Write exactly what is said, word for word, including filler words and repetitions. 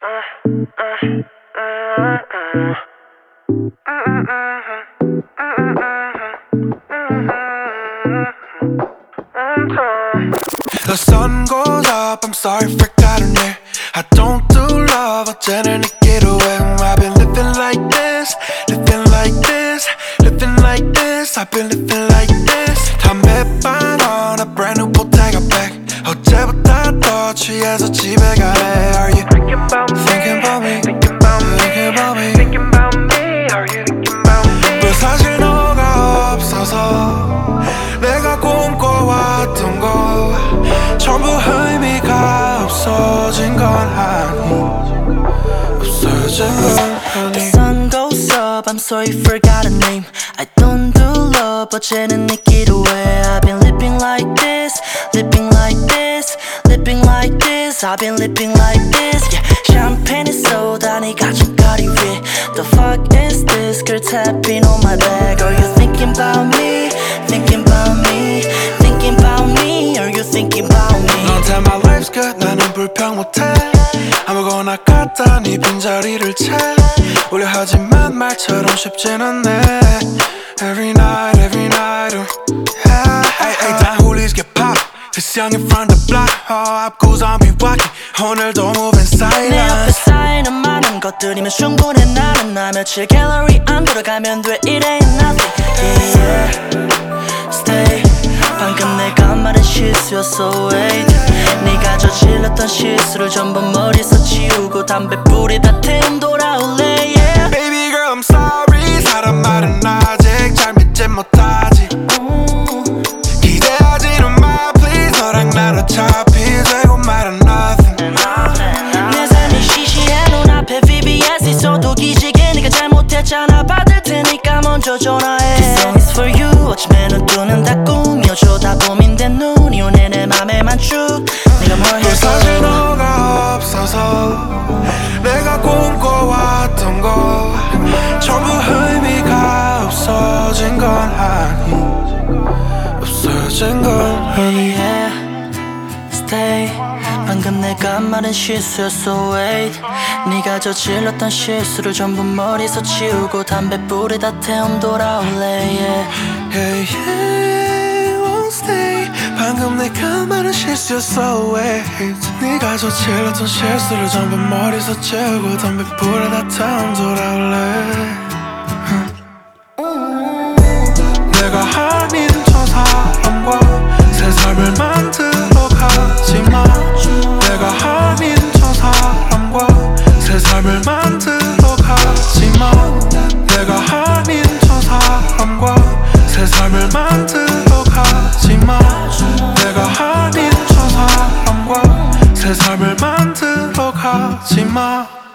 The sun goes up, I'm sorry, forgot her name. I don't do love, 어제는 get away. I've been living like this, living like this, living like this. I've been living like this. 담배반 on a brand new Bottega bag. 어제보다 더 취해서 집에 가래. Are you thinking about me? Thinking about me? Thinking about me? Thinking about me? Thinking about me? Are you thinking about me? 왜 사실 너가 없어서 내가 꿈꿔왔던 거 전부 의미가 없어진 건 아니, 없어진 건 아니. The sun goes up, I'm sorry, forgot a name. I don't do love, 어제는 get away. I've been living like this, living like this, living like this. I've been living like this, yeah. 샴페인에 쏟아 네 가슴거리 위에. The fuck is this? girl tapping on my back. Are you thinking about me? Thinking about me? Thinking about me? Are you thinking about me? 너한테 my life's good, 나는 불평 못해. 아무거나 갖다 네 빈자리를 채. 우려 하지만 말처럼 쉽진 않네. Every night, every night, yeah. Ay, ay, 다 홀리스 get pop. This young in front of the block. Oh, 앞고 zombie walking. 오늘도 moving silent. 내 앞에 쌓이는 많은 것들이면 충분해. 나는 나 며칠 갤러리 안 돌아가면 돼. It ain't nothing, yeah, yeah. Stay. 방금 내가 말한 실수였어, wait. 네가 저질렀던 실수를 전부 머리에서 지우고 담배불에 다 태운 돌아올래, yeah. Baby girl, I'm sorry. 사람 말은 아직 잘 믿지 못하지. 기대하지는 마, please. 너랑 난 어차피 되고 말은 nothing. 내 삶이 시시해 눈앞에 브이비에스 있어도 기지개 네가 잘못했잖아. 받을 테니까 먼저 전화해. This song is for you. 아침에 눈 뜨는 다 꿈이여. 쳐다보면 눈이 오네 내 맘에만 쭉. 네가 뭘 해서 사실 너가 없어서 내가 꿈꿔왔던 거 전부 의미가 없어진 건 아니, 없어진 건 아니. yeah. Stay. 방금 내가 말한 실수였어, wait. 네가 저질렀던 실수를 전부 머리에서 지우고 담배불에 다 태움 돌아올래, yeah. Yeah, yeah, won't stay. 방금 내가 말한 실수였어, wait. 네가 저질렀던 실수를 전부 머리에서 지우고 담배불에 다 태운 돌아올래. 내가 아닌 저 사람과 새 삶을 만들어 가지마. 내가 아닌 저 사람과 새 삶을 만들어 가지마. 내가 아닌 저 사람과 새 삶을 만들어 가지마. 내가 아닌 저 사람과 새 삶을 만들어 가지마.